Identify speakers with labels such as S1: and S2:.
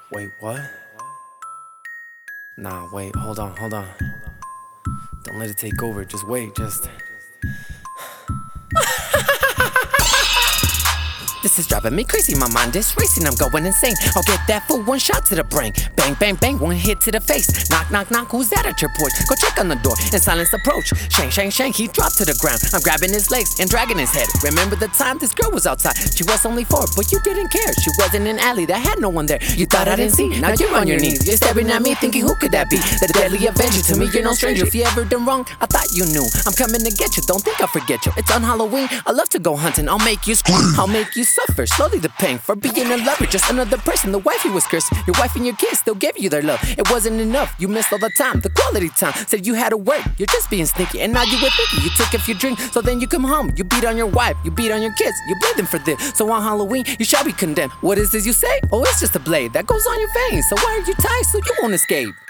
S1: Wait, what? Nah, wait, hold on. Don't let it take over, just wait, This is driving me crazy, my mind is racing, I'm going insane. I'll get that fool, one shot to the brain. Bang, bang, bang, one hit to the face. Knock, knock, knock, who's that at your porch? Go check on the door, in silence approach. Shang, shang, shang, he dropped to the ground. I'm grabbing his legs and dragging his head. Remember the time this girl was outside? She was only 4, but you didn't care. She was in an alley that had no one there. You thought I didn't see, now you're on your knees. You're staring at me thinking who could that be? The deadly avenger, to me you're no stranger. If you ever done wrong, I thought you knew. I'm coming to get you, don't think I'll forget you. It's on Halloween, I love to go hunting. I'll make you scream, I'll make you suffer. Slowly the pain for being a lover, just another person. The wife you was cursed. Your wife and your kids still gave you their love. It wasn't enough, you missed all the time, the quality time. Said you had to work, you're just being sneaky. And now you with Mickey, you took a few drinks, so then you come home. You beat on your wife, you beat on your kids, you bled them for this. So on Halloween, you shall be condemned. What is this you say? Oh, it's just a blade that goes on your veins. So why are you tied so you won't escape?